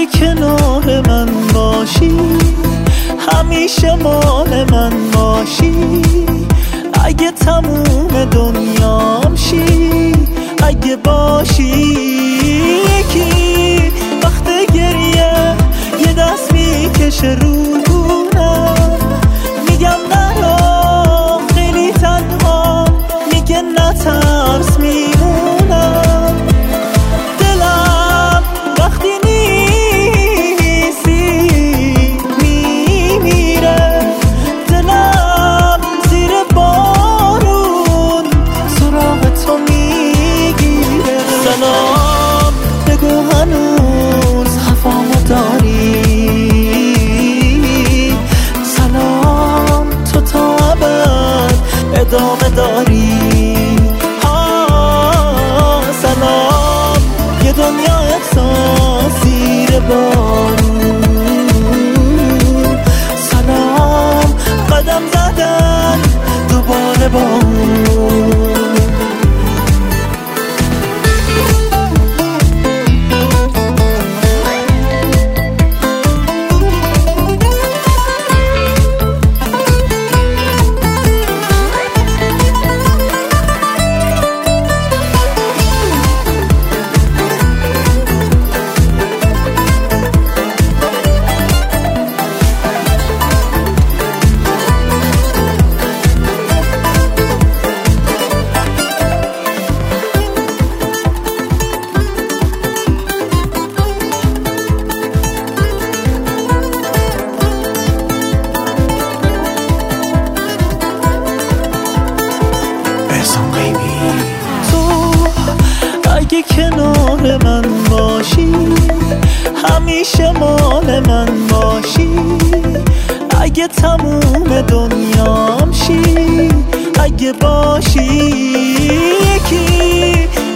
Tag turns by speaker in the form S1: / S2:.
S1: اگه کنار من باشی، همیشه مال من باشی، اگه تموم دنیام شی، اگه باشی یکی وقت گریه یه دست میکشه روحونم، میگم نرا خیلی تنها، میگه نترس میمونم، دلم وقتی نیستی میمیره، دلم زیر بارون سراغ تو میگیره. سلام بگو هنوز خفامو داری، سلام تو تا ابد ادامه داری، سلام یه دنیا احساس زیر بارون، سلام قدم زدن دوباره با اون. تو اگه کنار من باشی، همیشه مال من باشی، اگه تموم دنیام شی، اگه باشی یکی